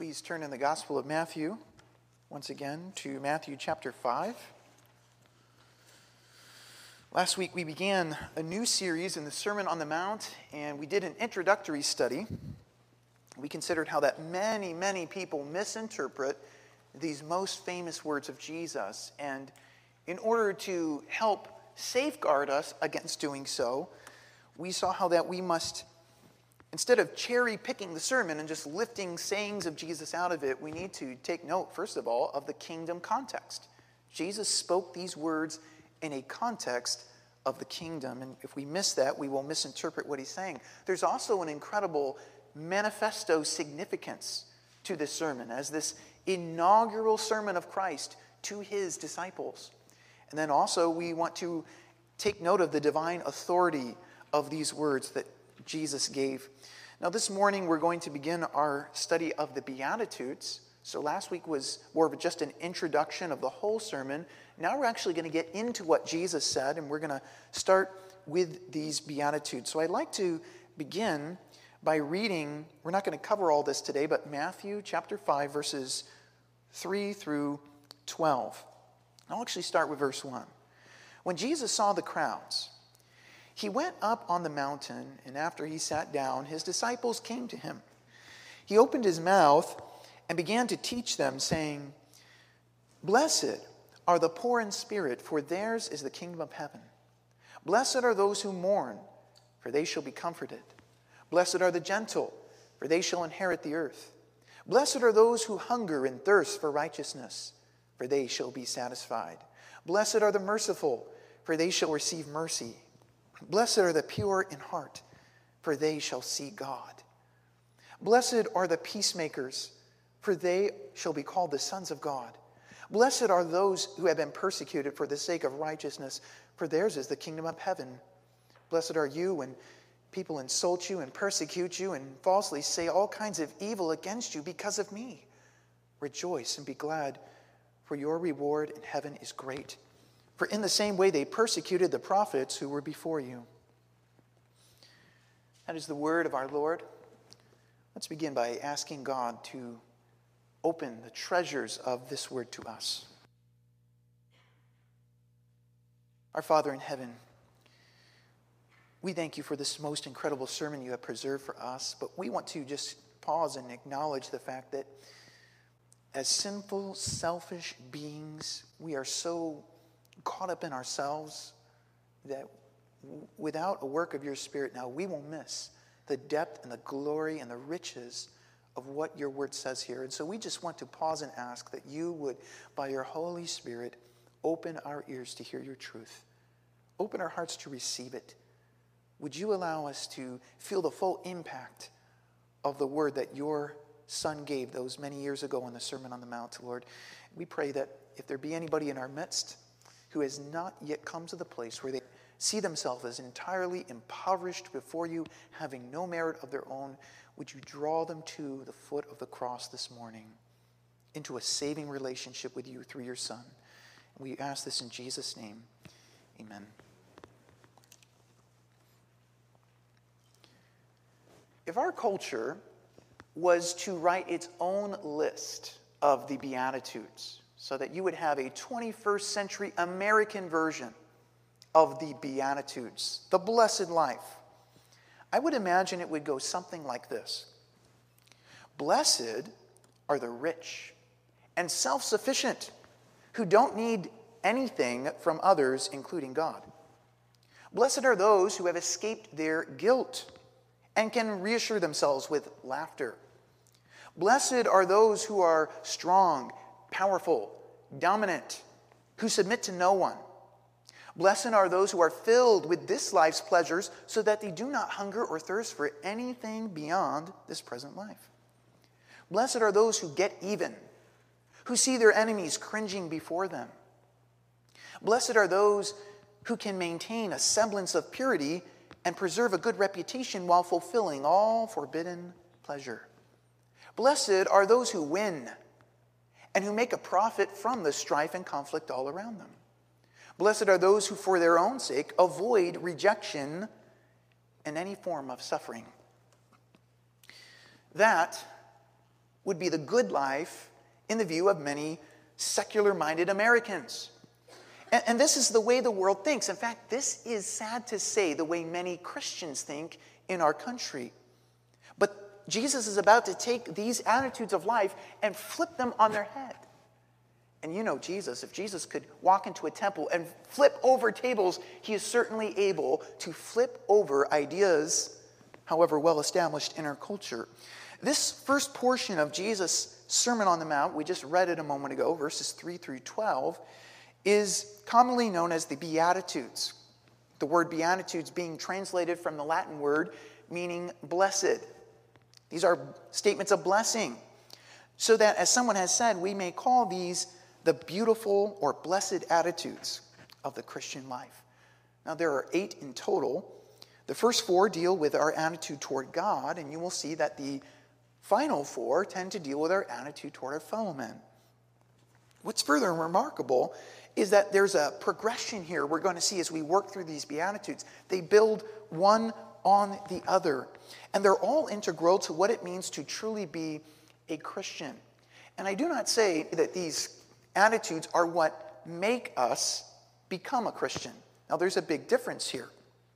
Please turn in the Gospel of Matthew, once again, to Matthew chapter 5. Last week we began a new series in the Sermon on the Mount, and we did an introductory study. We considered how that many people misinterpret these most famous words of Jesus. And in order to help safeguard us against doing so, we saw how that we must, instead of cherry-picking the sermon and just lifting sayings of Jesus out of it, we need to take note, first of all, of the kingdom context. Jesus spoke these words in a context of the kingdom, and if we miss that, we will misinterpret what he's saying. There's also an incredible manifesto significance to this sermon as this inaugural sermon of Christ to his disciples. And then also we want to take note of the divine authority of these words that Jesus gave. Now this morning we're going to begin our study of the Beatitudes. So last week was more of just an introduction of the whole sermon. Now we're actually going to get into what Jesus said, and we're going to start with these Beatitudes. So I'd like to begin by reading, we're not going to cover all this today, but Matthew chapter 5, verses 3 through 12. I'll actually start with verse 1. When Jesus saw the crowds, he went up on the mountain, and after he sat down, his disciples came to him. He opened his mouth and began to teach them, saying, "Blessed are the poor in spirit, for theirs is the kingdom of heaven. Blessed are those who mourn, for they shall be comforted. Blessed are the gentle, for they shall inherit the earth. Blessed are those who hunger and thirst for righteousness, for they shall be satisfied. Blessed are the merciful, for they shall receive mercy. Blessed are the pure in heart, for they shall see God. Blessed are the peacemakers, for they shall be called the sons of God. Blessed are those who have been persecuted for the sake of righteousness, for theirs is the kingdom of heaven. Blessed are you when people insult you and persecute you and falsely say all kinds of evil against you because of me. Rejoice and be glad, for your reward in heaven is great. For in the same way they persecuted the prophets who were before you." That is the word of our Lord. Let's begin by asking God to open the treasures of this word to us. Our Father in heaven, we thank you for this most incredible sermon you have preserved for us, but we want to just pause and acknowledge the fact that as sinful, selfish beings, we are so caught up in ourselves that without a work of your Spirit now, we will miss the depth and the glory and the riches of what your word says here. And so we just want to pause and ask that you would, by your Holy Spirit, open our ears to hear your truth. Open our hearts to receive it. Would you allow us to feel the full impact of the word that your Son gave those many years ago on the Sermon on the Mount, Lord? We pray that if there be anybody in our midst who has not yet come to the place where they see themselves as entirely impoverished before you, having no merit of their own, would you draw them to the foot of the cross this morning into a saving relationship with you through your Son? We ask this in Jesus' name. Amen. If our culture was to write its own list of the Beatitudes, so that you would have a 21st century American version of the Beatitudes, the blessed life, I would imagine it would go something like this. Blessed are the rich and self-sufficient who don't need anything from others, including God. Blessed are those who have escaped their guilt and can reassure themselves with laughter. Blessed are those who are strong, powerful, dominant, who submit to no one. Blessed are those who are filled with this life's pleasures so that they do not hunger or thirst for anything beyond this present life. Blessed are those who get even, who see their enemies cringing before them. Blessed are those who can maintain a semblance of purity and preserve a good reputation while fulfilling all forbidden pleasure. Blessed are those who win and who make a profit from the strife and conflict all around them. Blessed are those who, for their own sake, avoid rejection and any form of suffering. That would be the good life in the view of many secular-minded Americans. And this is the way the world thinks. In fact, this is sad to say the way many Christians think in our country. But Jesus is about to take these attitudes of life and flip them on their head. And you know Jesus, if Jesus could walk into a temple and flip over tables, he is certainly able to flip over ideas, however well established in our culture. This first portion of Jesus' Sermon on the Mount, we just read it a moment ago, verses 3 through 12, is commonly known as the Beatitudes. The word Beatitudes being translated from the Latin word meaning blessed. These are statements of blessing. So that, as someone has said, we may call these the beautiful or blessed attitudes of the Christian life. Now, there are 8 in total. The first 4 deal with our attitude toward God, and you will see that the final 4 tend to deal with our attitude toward our fellow men. What's further remarkable is that there's a progression here we're going to see as we work through these Beatitudes. They build one on the other, and they're all integral to what it means to truly be a Christian. And I do not say that these attitudes are what make us become a Christian. Now, there's a big difference here.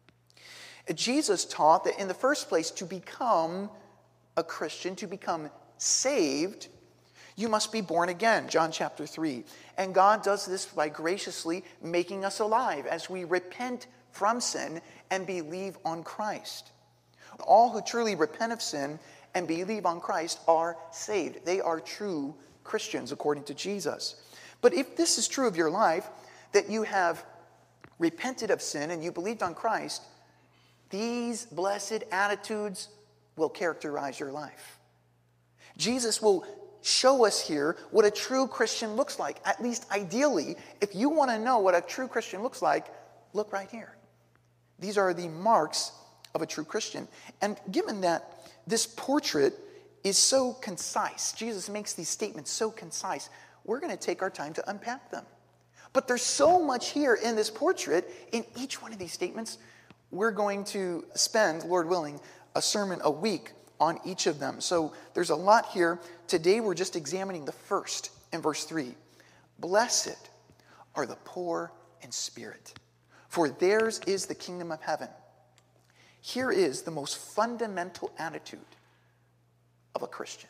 Jesus taught that in the first place, to become a Christian, to become saved, you must be born again, John chapter 3. And God does this by graciously making us alive as we repent from sin and believe on Christ. All who truly repent of sin and believe on Christ are saved. They are true Christians according to Jesus. But if this is true of your life, that you have repented of sin and you believed on Christ, these blessed attitudes will characterize your life. Jesus will show us here what a true Christian looks like. At least ideally, if you want to know what a true Christian looks like, look right here. These are the marks of a true Christian. And given that this portrait is so concise, Jesus makes these statements so concise, we're going to take our time to unpack them. But there's so much here in this portrait, in each one of these statements, we're going to spend, Lord willing, a sermon a week on each of them. So there's a lot here. Today we're just examining the first in verse 3. Blessed are the poor in spirit, for theirs is the kingdom of heaven. Here is the most fundamental attitude of a Christian.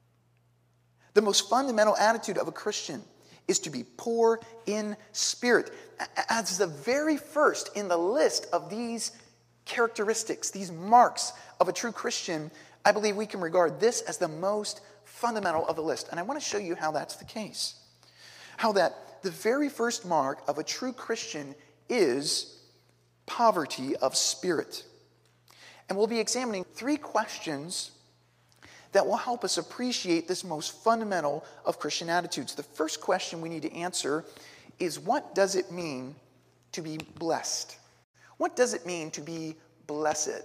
The most fundamental attitude of a Christian is to be poor in spirit. As the very first in the list of these characteristics, these marks of a true Christian, I believe we can regard this as the most fundamental of the list. And I want to show you how that's the case. How that the very first mark of a true Christian is poverty of spirit. And we'll be examining 3 questions that will help us appreciate this most fundamental of Christian attitudes. The first question we need to answer is, what does it mean to be blessed? What does it mean to be blessed?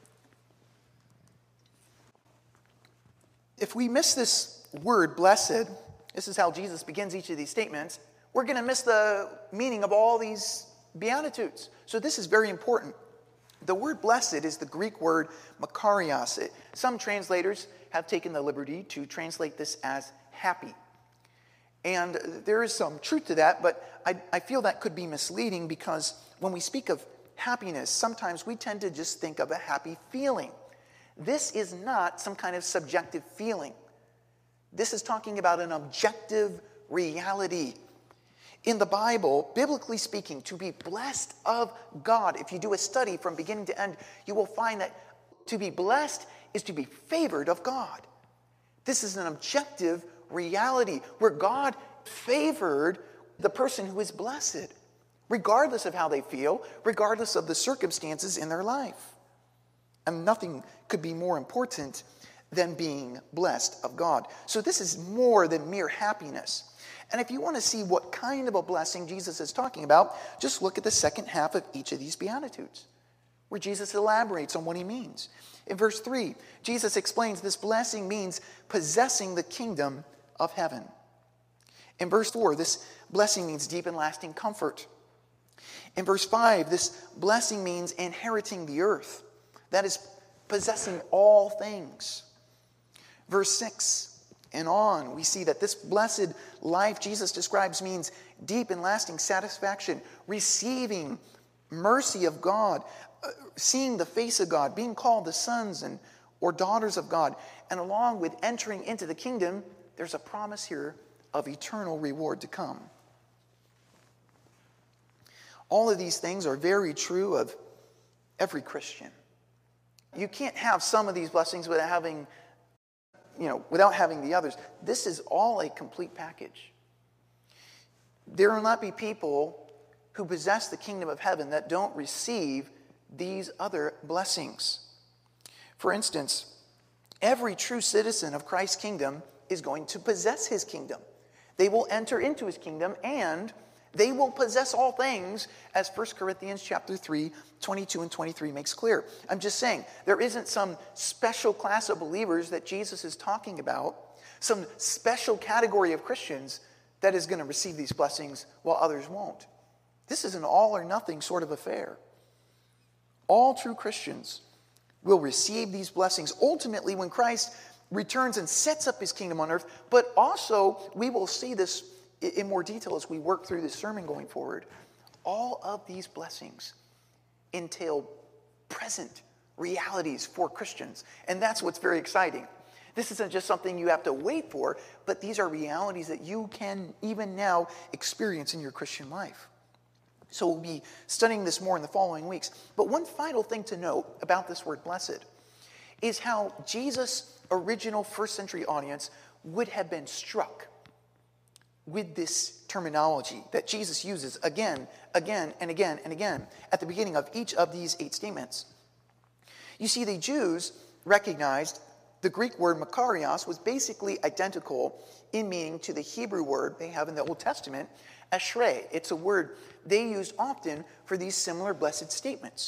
If we miss this word, blessed, this is how Jesus begins each of these statements, we're going to miss the meaning of all these Beatitudes. So this is very important. The word blessed is the Greek word makarios. Some translators have taken the liberty to translate this as happy. And there is some truth to that, but I feel that could be misleading because when we speak of happiness, sometimes we tend to just think of a happy feeling. This is not some kind of subjective feeling. This is talking about an objective reality. In the Bible, biblically speaking, to be blessed of God, if you do a study from beginning to end, you will find that to be blessed is to be favored of God. This is an objective reality where God favored the person who is blessed, regardless of how they feel, regardless of the circumstances in their life. And nothing could be more important than being blessed of God. So this is more than mere happiness. And if you want to see what kind of a blessing Jesus is talking about, just look at the second half of each of these Beatitudes, where Jesus elaborates on what he means. In verse 3, Jesus explains this blessing means possessing the kingdom of heaven. In verse 4, this blessing means deep and lasting comfort. In verse 5, this blessing means inheriting the earth. That is, possessing all things. Verse 6 and on, we see that this blessed life Jesus describes means deep and lasting satisfaction, receiving mercy of God, seeing the face of God, being called the sons or daughters of God. And along with entering into the kingdom, there's a promise here of eternal reward to come. All of these things are very true of every Christian. You can't have some of these blessings without having the others. This is all a complete package. There will not be people who possess the kingdom of heaven that don't receive these other blessings. For instance, every true citizen of Christ's kingdom is going to possess his kingdom. They will enter into his kingdom, and they will possess all things, as 1 Corinthians chapter 3, 22 and 23 makes clear. I'm just saying, there isn't some special class of believers that Jesus is talking about, some special category of Christians that is going to receive these blessings while others won't. This is an all or nothing sort of affair. All true Christians will receive these blessings ultimately when Christ returns and sets up his kingdom on earth, but also we will see this in more detail as we work through this sermon going forward. All of these blessings entail present realities for Christians, and that's what's very exciting. This isn't just something you have to wait for, but these are realities that you can even now experience in your Christian life. So we'll be studying this more in the following weeks. But one final thing to note about this word blessed is how Jesus' original first century audience would have been struck with this terminology that Jesus uses again, again, and again, and again at the beginning of each of these 8 statements. You see, the Jews recognized the Greek word makarios was basically identical in meaning to the Hebrew word they have in the Old Testament, ashrei. It's a word they used often for these similar blessed statements.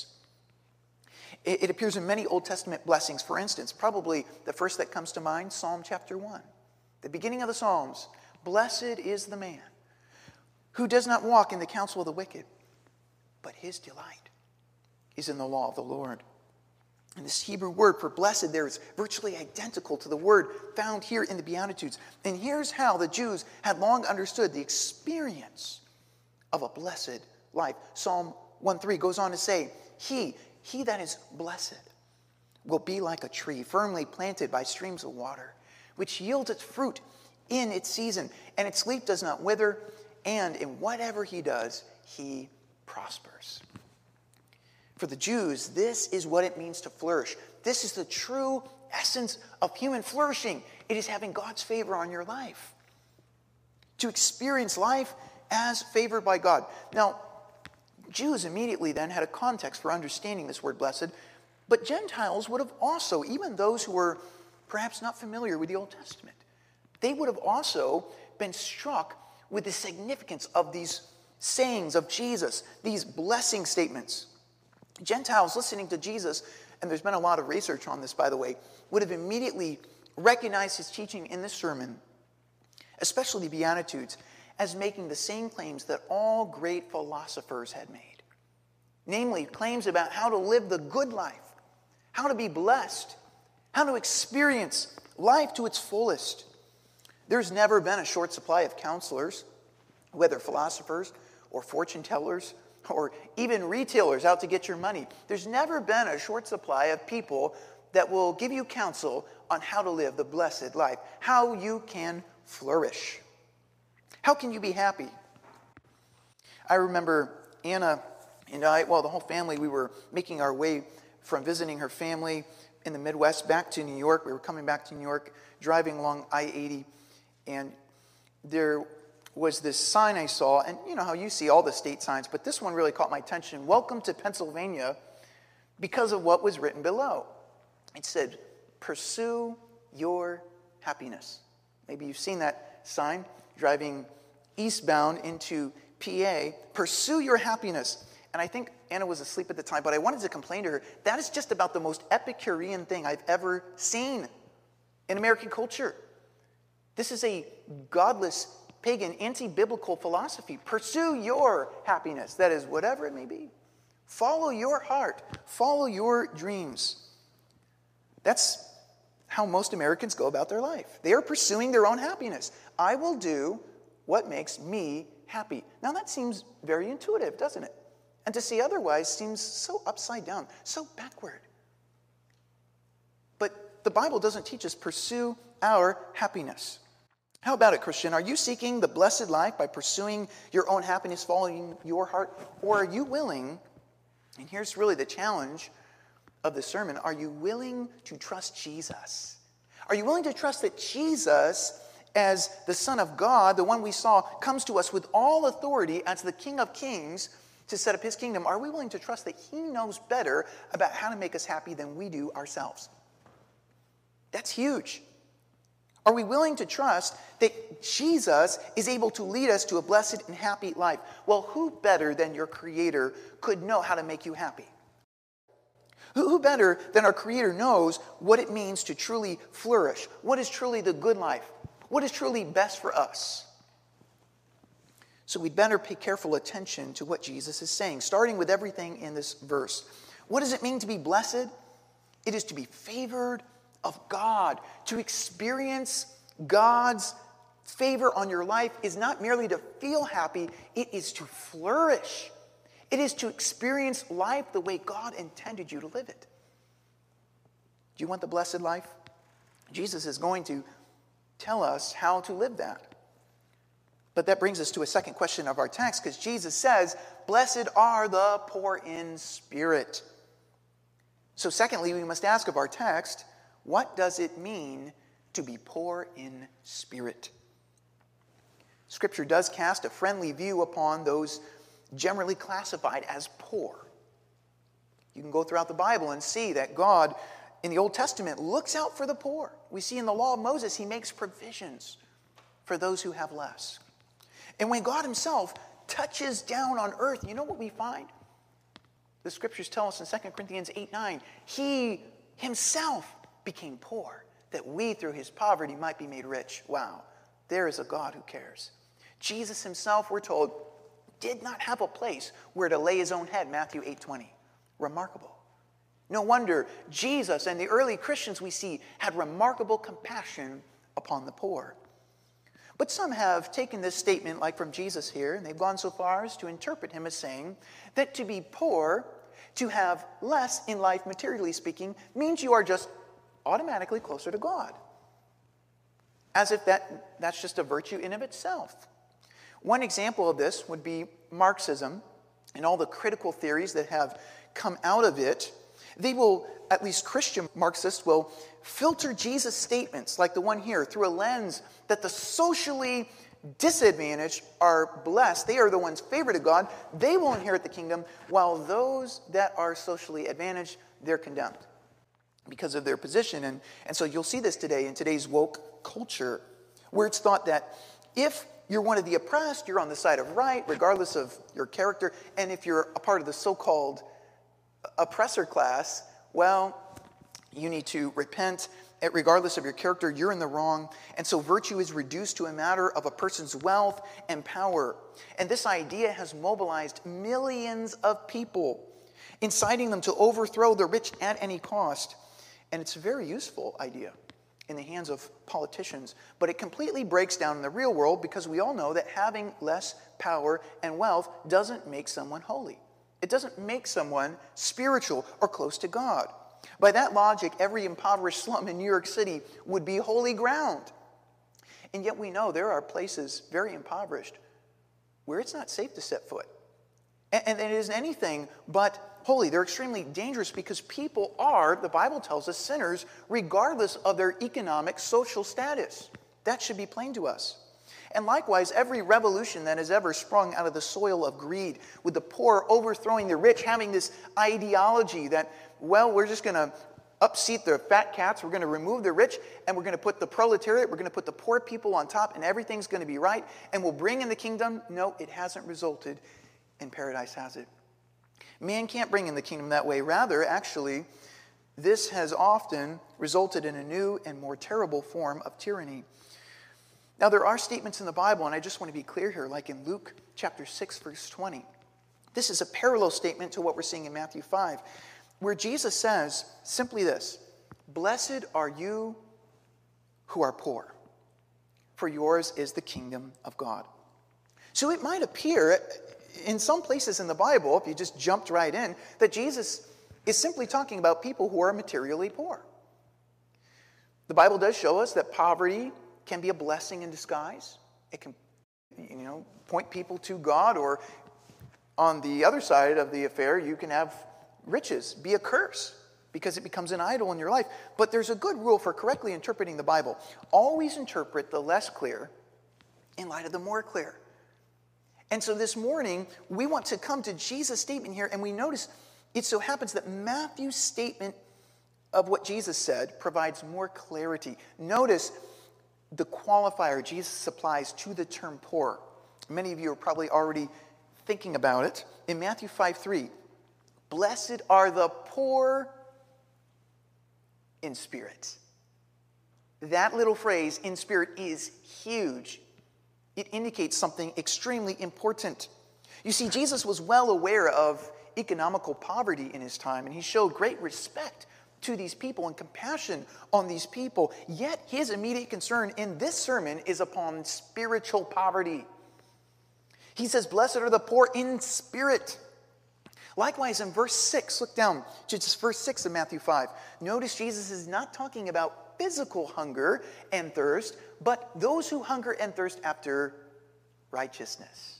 It appears in many Old Testament blessings. For instance, probably the first that comes to mind, Psalm chapter 1. The beginning of the Psalms, blessed is the man who does not walk in the counsel of the wicked, but his delight is in the law of the Lord. And this Hebrew word for blessed there is virtually identical to the word found here in the Beatitudes. And here's how the Jews had long understood the experience of a blessed life. Psalm 1:3 goes on to say, He that is blessed will be like a tree firmly planted by streams of water, which yields its fruit in its season, and its leaf does not wither, and in whatever he does, he prospers. For the Jews, this is what it means to flourish. This is the true essence of human flourishing. It is having God's favor on your life. To experience life as favored by God. Now, Jews immediately then had a context for understanding this word blessed, but Gentiles would have also, even those who were perhaps not familiar with the Old Testament, they would have also been struck with the significance of these sayings of Jesus, these blessing statements. Gentiles listening to Jesus, and there's been a lot of research on this, by the way, would have immediately recognized his teaching in this sermon, especially the Beatitudes, as making the same claims that all great philosophers had made. Namely, claims about how to live the good life, how to be blessed, how to experience life to its fullest. There's never been a short supply of counselors, whether philosophers or fortune tellers or even retailers out to get your money. There's never been a short supply of people that will give you counsel on how to live the blessed life, how you can flourish. How can you be happy? I remember Anna and I, the whole family, we were making our way from visiting her family in the Midwest back to New York. We were coming back to New York, driving along I-80, and there was this sign I saw, and you know how you see all the state signs, but this one really caught my attention. Welcome to Pennsylvania, because of what was written below. It said, pursue your happiness. Maybe you've seen that sign driving eastbound into PA. Pursue your happiness. And I think Anna was asleep at the time, but I wanted to complain to her. That is just about the most Epicurean thing I've ever seen in American culture. This is a godless, pagan, anti-biblical philosophy. Pursue your happiness. That is, whatever it may be. Follow your heart. Follow your dreams. That's how most Americans go about their life. They are pursuing their own happiness. I will do what makes me happy. Now that seems very intuitive, doesn't it? And to say otherwise seems so upside down, so backward. But the Bible doesn't teach us pursue our happiness. How about it, Christian? Are you seeking the blessed life by pursuing your own happiness, following your heart? Or are you willing, and here's really the challenge of the sermon, are you willing to trust Jesus? Are you willing to trust that Jesus, as the Son of God, the one we saw, comes to us with all authority as the King of Kings to set up his kingdom? Are we willing to trust that he knows better about how to make us happy than we do ourselves? That's huge. Are we willing to trust that Jesus is able to lead us to a blessed and happy life? Well, who better than your Creator could know how to make you happy? Who better than our Creator knows what it means to truly flourish? What is truly the good life? What is truly best for us? So we'd better pay careful attention to what Jesus is saying, starting with everything in this verse. What does it mean to be blessed? It is to be favored of God. To experience God's favor on your life is not merely to feel happy, it is to flourish. It is to experience life the way God intended you to live it. Do you want the blessed life? Jesus is going to tell us how to live that. But that brings us to a second question of our text, because Jesus says, "Blessed are the poor in spirit." So secondly, we must ask of our text, what does it mean to be poor in spirit? Scripture does cast a friendly view upon those generally classified as poor. You can go throughout the Bible and see that God, in the Old Testament, looks out for the poor. We see in the law of Moses, he makes provisions for those who have less. And when God himself touches down on earth, you know what we find? The scriptures tell us in 2 Corinthians 8:9, he himself became poor, that we through his poverty might be made rich. Wow, there is a God who cares. Jesus himself, we're told, did not have a place where to lay his own head, Matthew 8:20. Remarkable. No wonder Jesus and the early Christians we see had remarkable compassion upon the poor. But some have taken this statement, like from Jesus here, and they've gone so far as to interpret him as saying that to be poor, to have less in life, materially speaking, means you are just automatically closer to God. As if that's just a virtue in of itself. One example of this would be Marxism and all the critical theories that have come out of it. They will, at least Christian Marxists, will filter Jesus' statements, like the one here, through a lens that the socially disadvantaged are blessed. They are the ones favored of God. They will inherit the kingdom, while those that are socially advantaged, they're condemned because of their position. And so you'll see this today in today's woke culture, where it's thought that if you're one of the oppressed, you're on the side of right, regardless of your character. And if you're a part of the so-called oppressor class, well, you need to repent. Regardless of your character, you're in the wrong. And so virtue is reduced to a matter of a person's wealth and power. And this idea has mobilized millions of people, inciting them to overthrow the rich at any cost. And it's a very useful idea in the hands of politicians. But it completely breaks down in the real world, because we all know that having less power and wealth doesn't make someone holy. It doesn't make someone spiritual or close to God. By that logic, every impoverished slum in New York City would be holy ground. And yet we know there are places very impoverished where it's not safe to set foot. And it isn't anything but holy. They're extremely dangerous because people are, the Bible tells us, sinners regardless of their economic, social status. That should be plain to us. And likewise, every revolution that has ever sprung out of the soil of greed, with the poor overthrowing the rich, having this ideology that, well, we're just going to upseat the fat cats, we're going to remove the rich, and we're going to put the proletariat, we're going to put the poor people on top, and everything's going to be right, and we'll bring in the kingdom. No, it hasn't resulted in paradise, has it? Man can't bring in the kingdom that way. Rather, actually, this has often resulted in a new and more terrible form of tyranny. Now, there are statements in the Bible, and I just want to be clear here, like in Luke chapter 6, verse 20. This is a parallel statement to what we're seeing in Matthew 5, where Jesus says simply this: Blessed are you who are poor, for yours is the kingdom of God. So it might appear in some places in the Bible, if you just jumped right in, that Jesus is simply talking about people who are materially poor. The Bible does show us that poverty can be a blessing in disguise. It can, point people to God, or on the other side of the affair, you can have riches be a curse because it becomes an idol in your life. But there's a good rule for correctly interpreting the Bible. Always interpret the less clear in light of the more clear. And so this morning, we want to come to Jesus' statement here, and we notice it so happens that Matthew's statement of what Jesus said provides more clarity. Notice the qualifier Jesus applies to the term poor. Many of you are probably already thinking about it. In Matthew 5:3, blessed are the poor in spirit. That little phrase, in spirit, is huge. It indicates something extremely important. You see, Jesus was well aware of economical poverty in his time, and he showed great respect to these people and compassion on these people. Yet his immediate concern in this sermon is upon spiritual poverty. He says, blessed are the poor in spirit. Likewise, in verse 6, look down to just verse 6 of Matthew 5. Notice Jesus is not talking about physical hunger and thirst, but those who hunger and thirst after righteousness.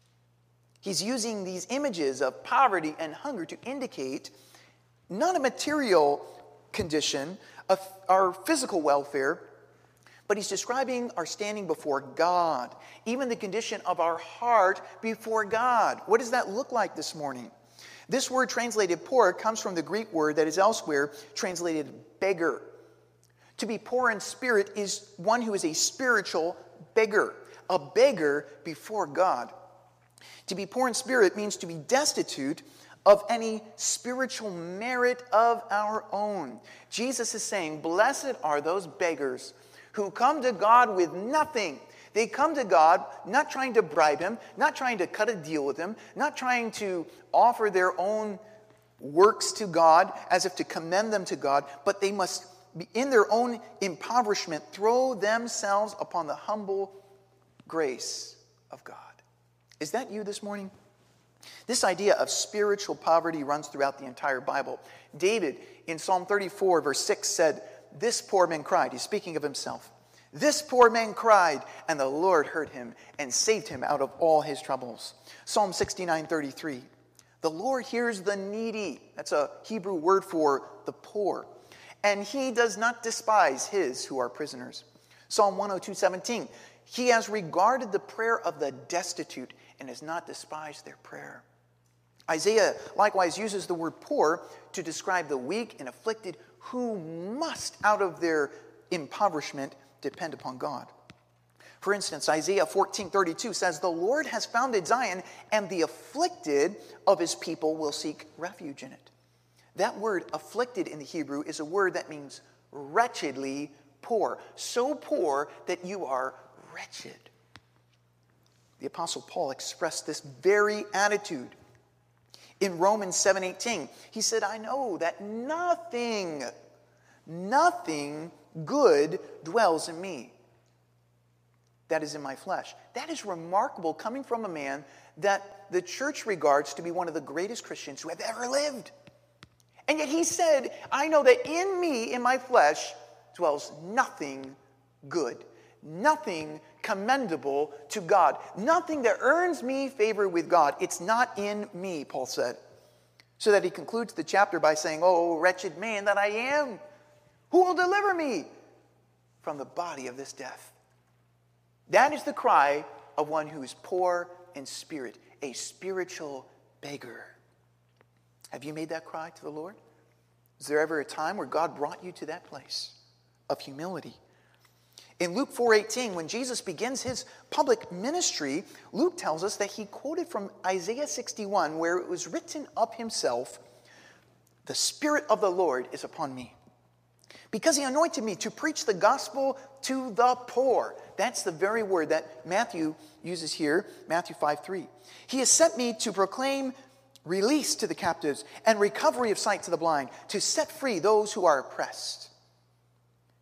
He's using these images of poverty and hunger to indicate not a material condition of our physical welfare, but he's describing our standing before God, even the condition of our heart before God. What does that look like this morning? This word translated poor comes from the Greek word that is elsewhere translated beggar. To be poor in spirit is one who is a spiritual beggar, a beggar before God. To be poor in spirit means to be destitute of any spiritual merit of our own. Jesus is saying, blessed are those beggars who come to God with nothing. They come to God not trying to bribe him, not trying to cut a deal with him, not trying to offer their own works to God as if to commend them to God, but they must, in their own impoverishment, throw themselves upon the humble grace of God. Is that you this morning? This idea of spiritual poverty runs throughout the entire Bible. David, in Psalm 34, verse 6, said, this poor man cried. He's speaking of himself. This poor man cried, and the Lord heard him and saved him out of all his troubles. Psalm 69:33. The Lord hears the needy. That's a Hebrew word for the poor. And he does not despise his who are prisoners. Psalm 102:17. He has regarded the prayer of the destitute and has not despised their prayer. Isaiah likewise uses the word poor to describe the weak and afflicted who must, out of their impoverishment, depend upon God. For instance, Isaiah 14:32 says, the Lord has founded Zion, and the afflicted of his people will seek refuge in it. That word afflicted in the Hebrew is a word that means wretchedly poor. So poor that you are wretched. The Apostle Paul expressed this very attitude in Romans 7:18. He said, I know that nothing good dwells in me, that is in my flesh. That is remarkable coming from a man that the church regards to be one of the greatest Christians who have ever lived. And yet he said, I know that in me, in my flesh, dwells nothing good, nothing commendable to God, nothing that earns me favor with God. It's not in me, Paul said. So that he concludes the chapter by saying, oh, wretched man that I am, who will deliver me from the body of this death? That is the cry of one who is poor in spirit, a spiritual beggar. Have you made that cry to the Lord? Is there ever a time where God brought you to that place of humility? In Luke 4:18, when Jesus begins his public ministry, Luke tells us that he quoted from Isaiah 61, where it was written of himself, the Spirit of the Lord is upon me, because he anointed me to preach the gospel to the poor. That's the very word that Matthew uses here, Matthew 5:3. He has sent me to proclaim release to the captives and recovery of sight to the blind, to set free those who are oppressed,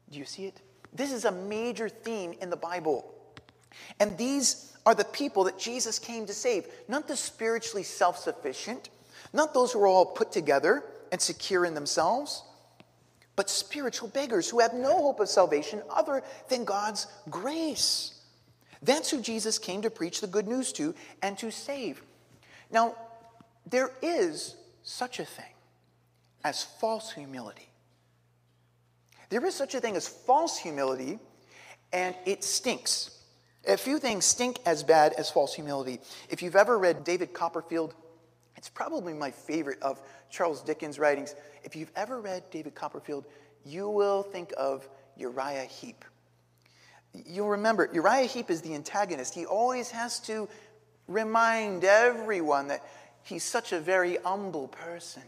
Do you see it? This is a major theme in the Bible. And these are the people that Jesus came to save. Not the spiritually self-sufficient, not those who are all put together and secure in themselves, but spiritual beggars who have no hope of salvation other than God's grace. That's who Jesus came to preach the good news to and to save. Now, there is such a thing as false humility. There is such a thing as false humility, and it stinks. A few things stink as bad as false humility. If you've ever read David Copperfield, it's probably my favorite of Charles Dickens' writings. If you've ever read David Copperfield, you will think of Uriah Heep. You'll remember, Uriah Heep is the antagonist. He always has to remind everyone that he's such a very humble person.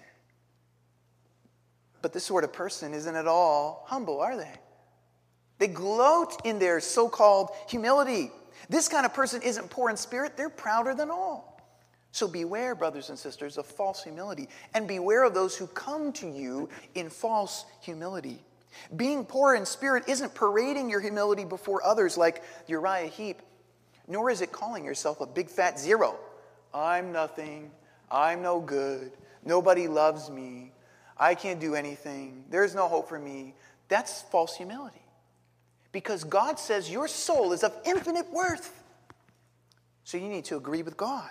But this sort of person isn't at all humble, are they? They gloat in their so-called humility. This kind of person isn't poor in spirit. They're prouder than all. So beware, brothers and sisters, of false humility. And beware of those who come to you in false humility. Being poor in spirit isn't parading your humility before others like Uriah Heep, nor is it calling yourself a big fat zero. I'm nothing. I'm no good. Nobody loves me. I can't do anything. There's no hope for me. That's false humility. Because God says your soul is of infinite worth. So you need to agree with God.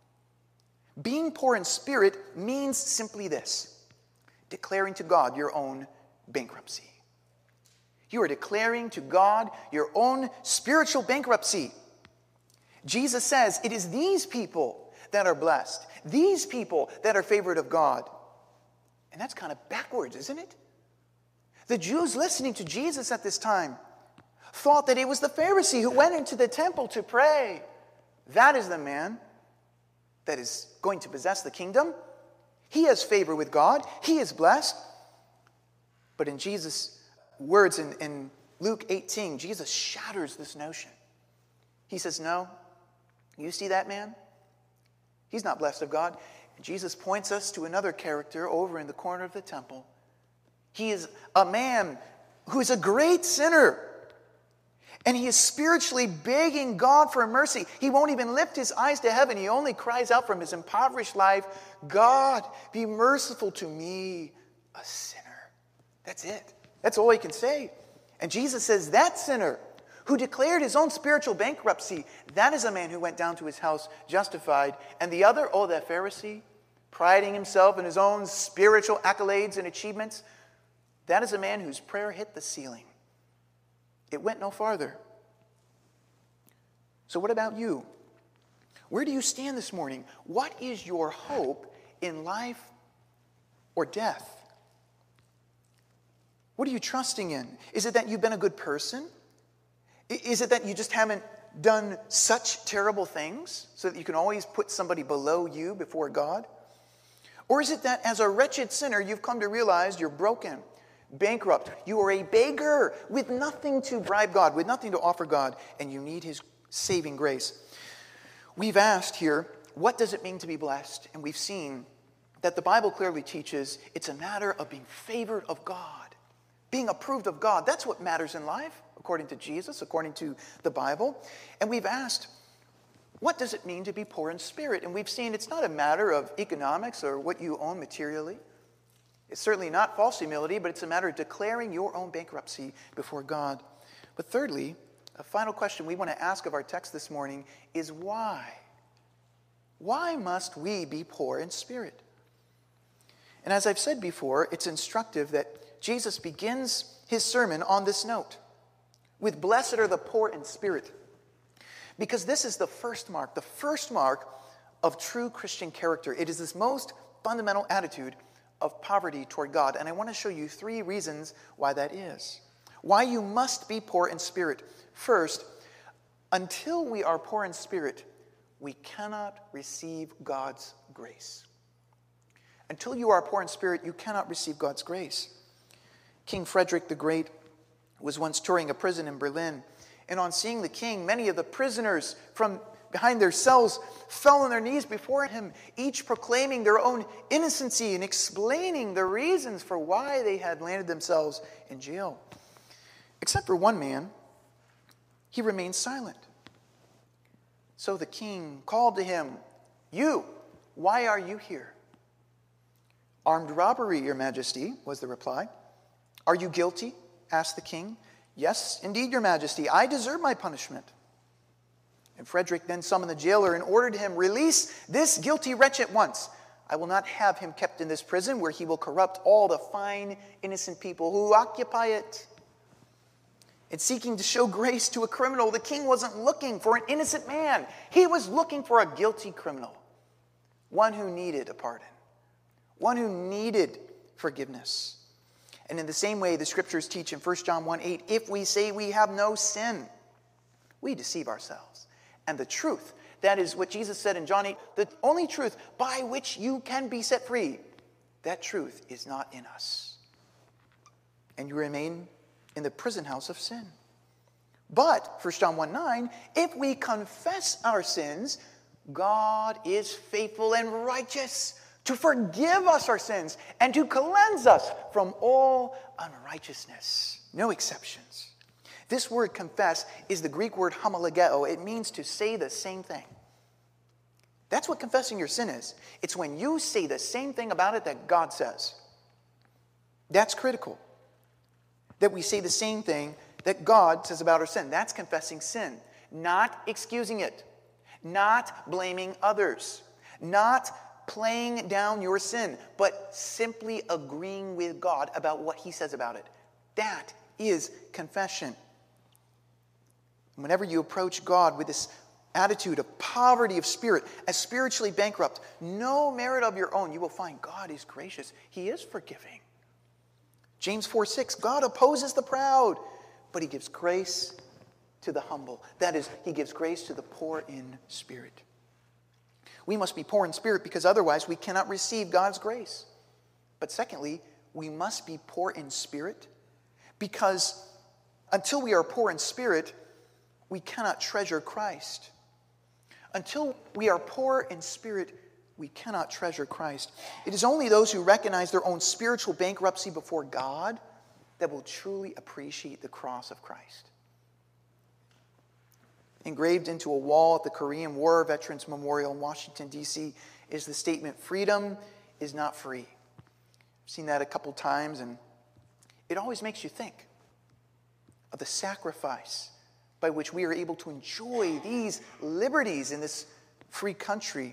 Being poor in spirit means simply this: declaring to God your own bankruptcy. You are declaring to God your own spiritual bankruptcy. Jesus says it is these people that are blessed, these people that are favored of God. And that's kind of backwards, isn't it? The Jews listening to Jesus at this time thought that it was the Pharisee who went into the temple to pray. That is the man that is going to possess the kingdom. He has favor with God. He is blessed. But in Jesus' words in Luke 18, Jesus shatters this notion. He says, no, you see that man? He's not blessed of God. And Jesus points us to another character over in the corner of the temple. He is a man who is a great sinner. And he is spiritually begging God for mercy. He won't even lift his eyes to heaven. He only cries out from his impoverished life, God, be merciful to me, a sinner. That's it. That's all he can say. And Jesus says that sinner who declared his own spiritual bankruptcy, that is a man who went down to his house justified. And the other, oh, that Pharisee, priding himself in his own spiritual accolades and achievements, that is a man whose prayer hit the ceiling. It went no farther. So what about you? Where do you stand this morning? What is your hope in life or death? What are you trusting in? Is it that you've been a good person? Is it that you just haven't done such terrible things so that you can always put somebody below you before God? Or is it that as a wretched sinner, you've come to realize you're broken, bankrupt, you are a beggar with nothing to bribe God, with nothing to offer God, and you need his saving grace? We've asked here, what does it mean to be blessed? And we've seen that the Bible clearly teaches it's a matter of being favored of God, being approved of God. That's what matters in life, according to Jesus, according to the Bible. And we've asked, what does it mean to be poor in spirit? And we've seen it's not a matter of economics or what you own materially. It's certainly not false humility, but it's a matter of declaring your own bankruptcy before God. But thirdly, a final question we want to ask of our text this morning is why? Why must we be poor in spirit? And as I've said before, it's instructive that Jesus begins his sermon on this note with blessed are the poor in spirit. Because this is the first mark of true Christian character. It is this most fundamental attitude of poverty toward God. And I want to show you 3 reasons why that is. Why you must be poor in spirit. First, until we are poor in spirit, we cannot receive God's grace. Until you are poor in spirit, you cannot receive God's grace. King Frederick the Great was once touring a prison in Berlin, and on seeing the king, many of the prisoners from behind their cells fell on their knees before him, each proclaiming their own innocency and explaining the reasons for why they had landed themselves in jail. except for one man, he remained silent. So the king called to him, "You, why are you here?" "Armed robbery, your majesty," was the reply. "Are you guilty?" asked the king. "Yes, indeed, your majesty, I deserve my punishment." And Frederick then summoned the jailer and ordered him, "Release this guilty wretch at once. I will not have him kept in this prison where he will corrupt all the fine, innocent people who occupy it." In seeking to show grace to a criminal, the king wasn't looking for an innocent man. He was looking for a guilty criminal, one who needed a pardon, one who needed forgiveness. And in the same way, the scriptures teach in 1 John 1:8, if we say we have no sin, we deceive ourselves. And the truth, that is what Jesus said in John 8, the only truth by which you can be set free, that truth is not in us. And you remain in the prison house of sin. But, 1 John 1:9, if we confess our sins, God is faithful and righteous to forgive us our sins and to cleanse us from all unrighteousness. No exceptions. This word confess is the Greek word homologeo. It means to say the same thing. That's what confessing your sin is. It's when you say the same thing about it that God says. That's critical. That we say the same thing that God says about our sin. That's confessing sin. Not excusing it. Not blaming others. Not playing down your sin, but simply agreeing with God about what he says about it. That is confession. Whenever you approach God with this attitude of poverty of spirit, as spiritually bankrupt, no merit of your own, you will find God is gracious. He is forgiving. James 4:6, God opposes the proud, but he gives grace to the humble. That is, he gives grace to the poor in spirit. We must be poor in spirit because otherwise we cannot receive God's grace. But secondly, we must be poor in spirit because until we are poor in spirit, we cannot treasure Christ. Until we are poor in spirit, we cannot treasure Christ. It is only those who recognize their own spiritual bankruptcy before God that will truly appreciate the cross of Christ. Engraved into a wall at the Korean War Veterans Memorial in Washington, D.C. is the statement, "Freedom is not free." I've seen that a couple times, and it always makes you think of the sacrifice by which we are able to enjoy these liberties in this free country.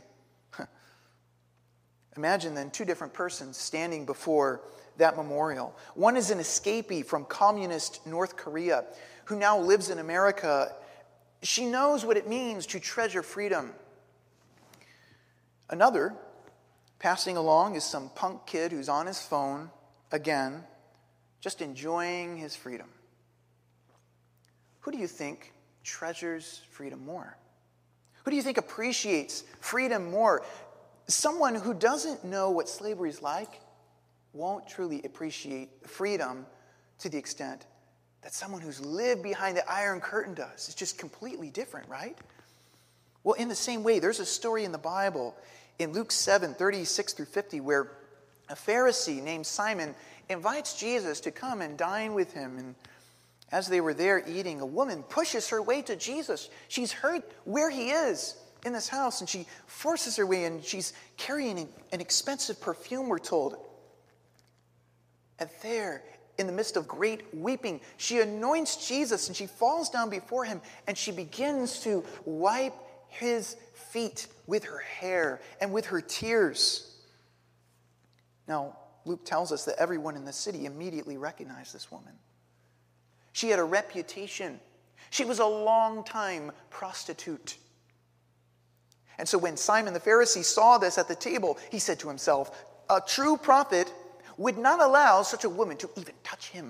Imagine then two different persons standing before that memorial. One is an escapee from communist North Korea who now lives in America. She knows what it means to treasure freedom. Another, passing along, is some punk kid who's on his phone, again, just enjoying his freedom. Who do you think treasures freedom more? Who do you think appreciates freedom more? Someone who doesn't know what slavery is like won't truly appreciate freedom to the extent that someone who's lived behind the Iron Curtain does. It's just completely different, right? Well, in the same way, there's a story in the Bible in Luke 7:36-50 where a Pharisee named Simon invites Jesus to come and dine with him. And as they were there eating, a woman pushes her way to Jesus. She's heard where he is in this house, and she forces her way in. She's carrying an expensive perfume, we're told. And there, in the midst of great weeping, she anoints Jesus, and she falls down before him, and she begins to wipe his feet with her hair and with her tears. Now, Luke tells us that everyone in the city immediately recognized this woman. She had a reputation. She was a long-time prostitute. And so when Simon the Pharisee saw this at the table, he said to himself, a true prophet would not allow such a woman to even touch him.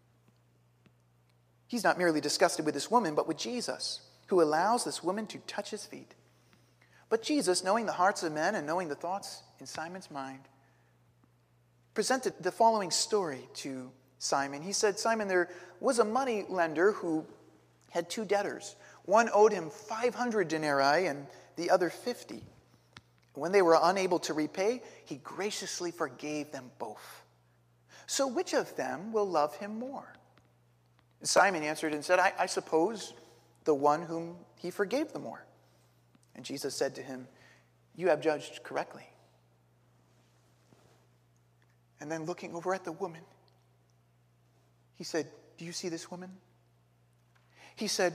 He's not merely disgusted with this woman, but with Jesus, who allows this woman to touch his feet. But Jesus, knowing the hearts of men and knowing the thoughts in Simon's mind, presented the following story to Simon. He said, Simon, there was a money lender who had two debtors. One owed him 500 denarii and the other 50. When they were unable to repay, he graciously forgave them both. So which of them will love him more? Simon answered and said, I suppose the one whom he forgave the more. And Jesus said to him, you have judged correctly. And then looking over at the woman, he said, do you see this woman? He said,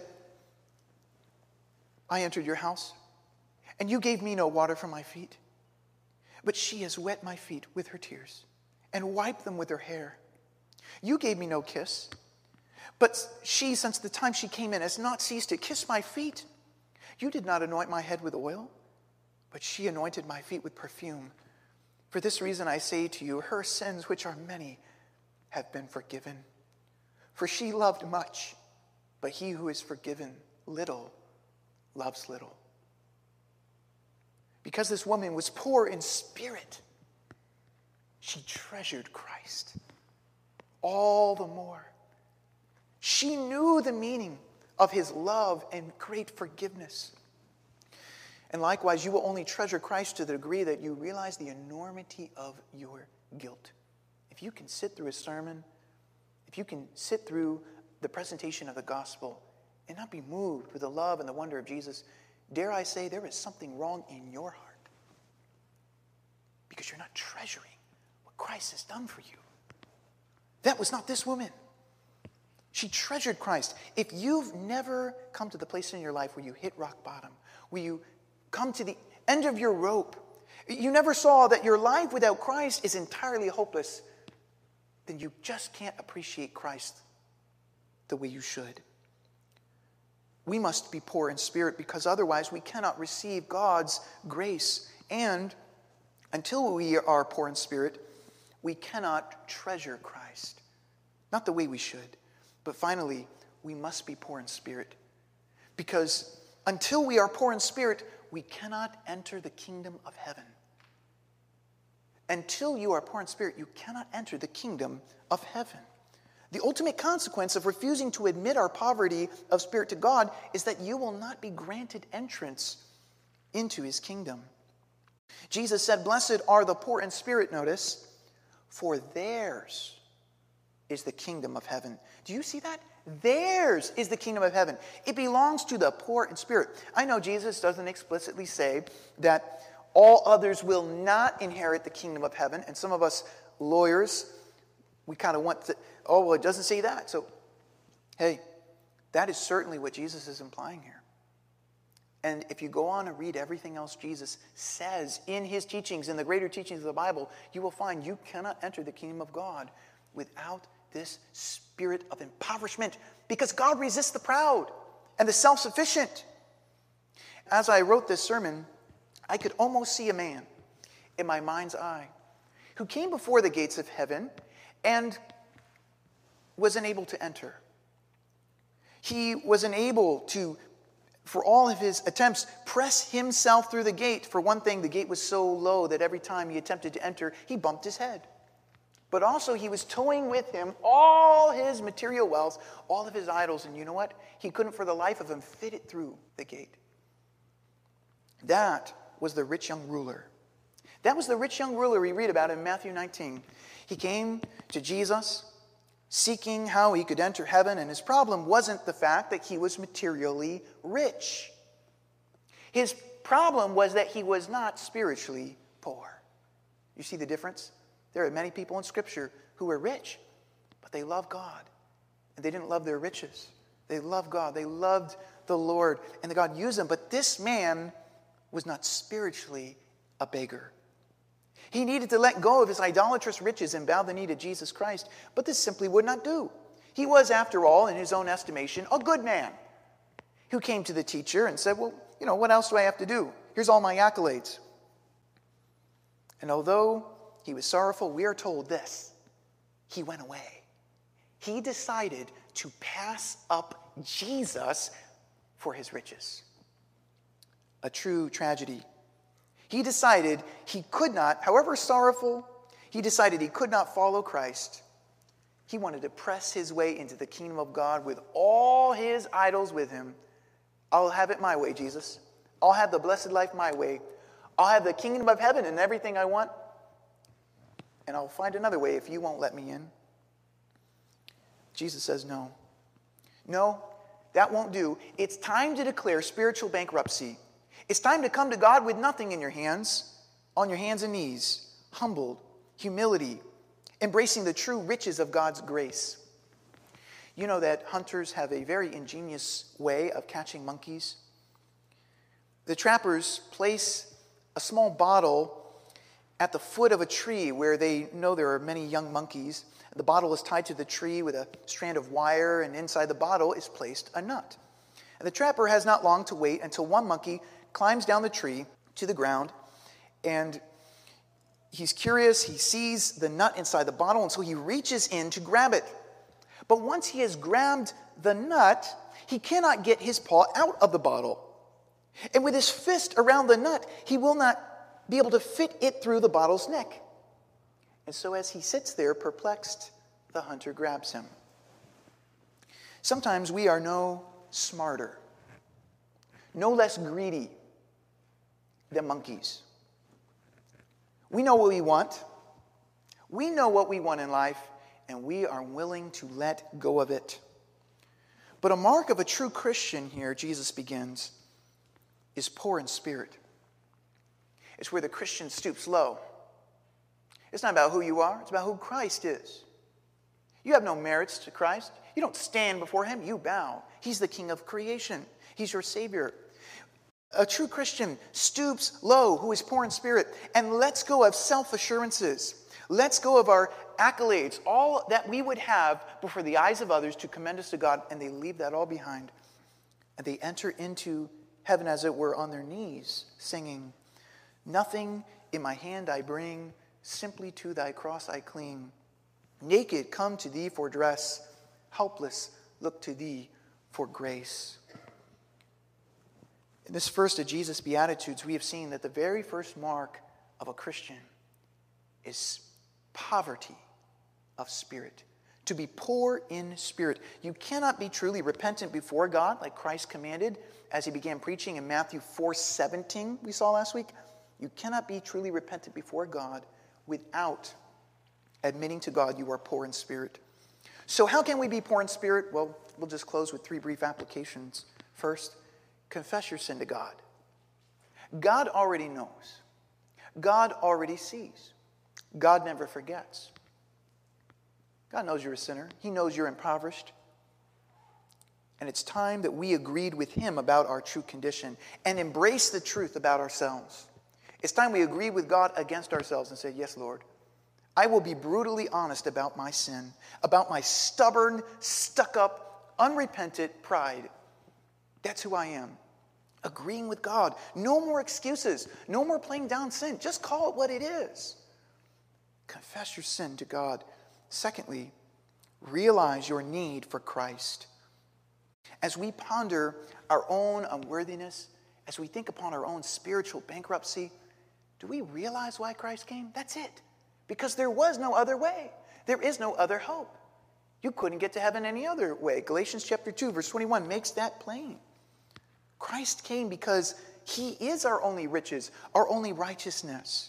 I entered your house, and you gave me no water for my feet. But she has wet my feet with her tears and wiped them with her hair. You gave me no kiss, but she, since the time she came in, has not ceased to kiss my feet. You did not anoint my head with oil, but she anointed my feet with perfume. For this reason I say to you, her sins, which are many, have been forgiven. For she loved much, but he who is forgiven little loves little. Because this woman was poor in spirit, she treasured Christ all the more. She knew the meaning of his love and great forgiveness. And likewise, you will only treasure Christ to the degree that you realize the enormity of your guilt. If you can sit through a sermon, if you can sit through the presentation of the gospel and not be moved with the love and the wonder of Jesus, dare I say there is something wrong in your heart. Because you're not treasuring what Christ has done for you. That was not this woman. She treasured Christ. If you've never come to the place in your life where you hit rock bottom, where you come to the end of your rope, you never saw that your life without Christ is entirely hopeless, then you just can't appreciate Christ the way you should. We must be poor in spirit because otherwise we cannot receive God's grace. And until we are poor in spirit, we cannot treasure Christ. Not the way we should. But finally, we must be poor in spirit. Because until we are poor in spirit, we cannot enter the kingdom of heaven. Until you are poor in spirit, you cannot enter the kingdom of heaven. The ultimate consequence of refusing to admit our poverty of spirit to God is that you will not be granted entrance into his kingdom. Jesus said, blessed are the poor in spirit, notice, for theirs is the kingdom of heaven. Do you see that? Theirs is the kingdom of heaven. It belongs to the poor in spirit. I know Jesus doesn't explicitly say that all others will not inherit the kingdom of heaven. And some of us lawyers, we kind of want to, oh, well, it doesn't say that. So, hey, that is certainly what Jesus is implying here. And if you go on and read everything else Jesus says in his teachings, in the greater teachings of the Bible, you will find you cannot enter the kingdom of God without this spirit of impoverishment, because God resists the proud and the self-sufficient. As I wrote this sermon, I could almost see a man in my mind's eye who came before the gates of heaven and was unable to enter. He was unable to, for all of his attempts, press himself through the gate. For one thing, the gate was so low that every time he attempted to enter, he bumped his head. But also he was towing with him all his material wealth, all of his idols. And you know what? He couldn't for the life of him fit it through the gate. That was the rich young ruler. That was the rich young ruler we read about in Matthew 19. He came to Jesus seeking how he could enter heaven, and his problem wasn't the fact that he was materially rich. His problem was that he was not spiritually poor. You see the difference? There are many people in Scripture who were rich, but they loved God, and they didn't love their riches. They loved God. They loved the Lord, and God used them. But this man was not spiritually a beggar. He needed to let go of his idolatrous riches and bow the knee to Jesus Christ, but this simply would not do. He was, after all, in his own estimation, a good man who came to the teacher and said, well, what else do I have to do? Here's all my accolades. And although he was sorrowful, we are told this: he went away. He decided to pass up Jesus for his riches. A true tragedy. He decided he could not, however sorrowful, he decided he could not follow Christ. He wanted to press his way into the kingdom of God with all his idols with him. I'll have it my way, Jesus. I'll have the blessed life my way. I'll have the kingdom of heaven and everything I want. And I'll find another way if you won't let me in. Jesus says, no. No, that won't do. It's time to declare spiritual bankruptcy. It's time to come to God with nothing in your hands, on your hands and knees, humbled, humility, embracing the true riches of God's grace. You know that hunters have a very ingenious way of catching monkeys. The trappers place a small bottle at the foot of a tree where they know there are many young monkeys. The bottle is tied to the tree with a strand of wire, and inside the bottle is placed a nut. And the trapper has not long to wait until one monkey climbs down the tree to the ground, and he's curious. He sees the nut inside the bottle, and so he reaches in to grab it. But once he has grabbed the nut, he cannot get his paw out of the bottle. And with his fist around the nut, he will not be able to fit it through the bottle's neck. And so as he sits there perplexed, the hunter grabs him. Sometimes we are no smarter, no less greedy than monkeys. We know what we want. We know what we want in life, and we are willing to let go of it. But a mark of a true Christian here, Jesus begins, is poor in spirit. It's where the Christian stoops low. It's not about who you are. It's about who Christ is. You have no merits to Christ. You don't stand before him. You bow. He's the King of creation. He's your Savior. A true Christian stoops low, who is poor in spirit, and lets go of self-assurances. Lets go of our accolades, all that we would have before the eyes of others to commend us to God, and they leave that all behind. And they enter into heaven, as it were, on their knees, singing, "Nothing in my hand I bring, simply to thy cross I cling. Naked come to thee for dress, helpless look to thee for grace." In this first of Jesus' Beatitudes, we have seen that the very first mark of a Christian is poverty of spirit. To be poor in spirit. You cannot be truly repentant before God, like Christ commanded as he began preaching in Matthew 4:17, we saw last week. You cannot be truly repentant before God without admitting to God you are poor in spirit. So how can we be poor in spirit? Well, we'll just close with 3 brief applications. First, confess your sin to God. God already knows. God already sees. God never forgets. God knows you're a sinner. He knows you're impoverished. And it's time that we agreed with him about our true condition and embrace the truth about ourselves. It's time we agree with God against ourselves and say, "Yes, Lord, I will be brutally honest about my sin, about my stubborn, stuck-up, unrepentant pride. That's who I am." Agreeing with God. No more excuses. No more playing down sin. Just call it what it is. Confess your sin to God. Secondly, realize your need for Christ. As we ponder our own unworthiness, as we think upon our own spiritual bankruptcy, do we realize why Christ came? That's it. Because there was no other way. There is no other hope. You couldn't get to heaven any other way. Galatians chapter 2, verse 21 makes that plain. Christ came because he is our only riches, our only righteousness.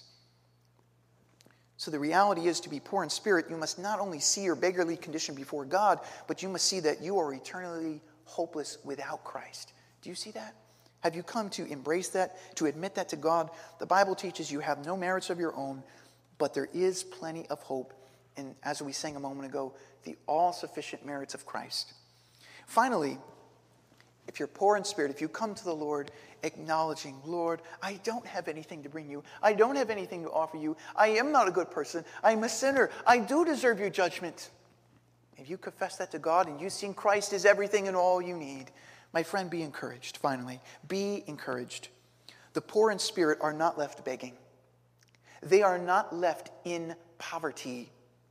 So the reality is, to be poor in spirit, you must not only see your beggarly condition before God, but you must see that you are eternally hopeless without Christ. Do you see that? Have you come to embrace that, to admit that to God? The Bible teaches you have no merits of your own, but there is plenty of hope in, as we sang a moment ago, the all-sufficient merits of Christ. Finally, if you're poor in spirit, if you come to the Lord acknowledging, "Lord, I don't have anything to bring you. I don't have anything to offer you. I am not a good person. I am a sinner. I do deserve your judgment." If you confess that to God and you've seen Christ is everything and all you need, my friend, be encouraged, finally. Be encouraged. The poor in spirit are not left begging. They are not left in poverty.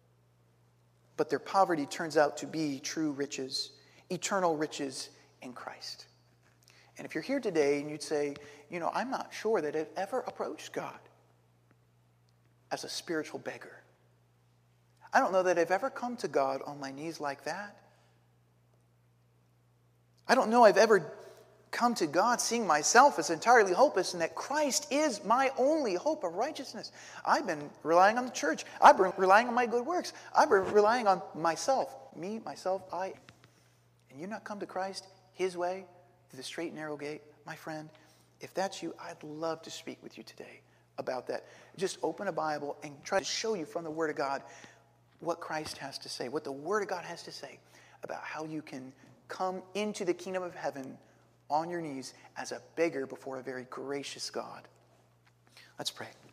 But their poverty turns out to be true riches, eternal riches in Christ. And if you're here today and you'd say, I'm not sure that I've ever approached God as a spiritual beggar. I don't know that I've ever come to God on my knees like that. I don't know I've ever come to God seeing myself as entirely hopeless and that Christ is my only hope of righteousness. I've been relying on the church. I've been relying on my good works. I've been relying on myself. Me, myself, I. and you've not come to Christ his way, through the straight and narrow gate, my friend, if that's you, I'd love to speak with you today about that. Just open a Bible and try to show you from the Word of God what Christ has to say, what the Word of God has to say about how you can come into the kingdom of heaven on your knees as a beggar before a very gracious God. Let's pray.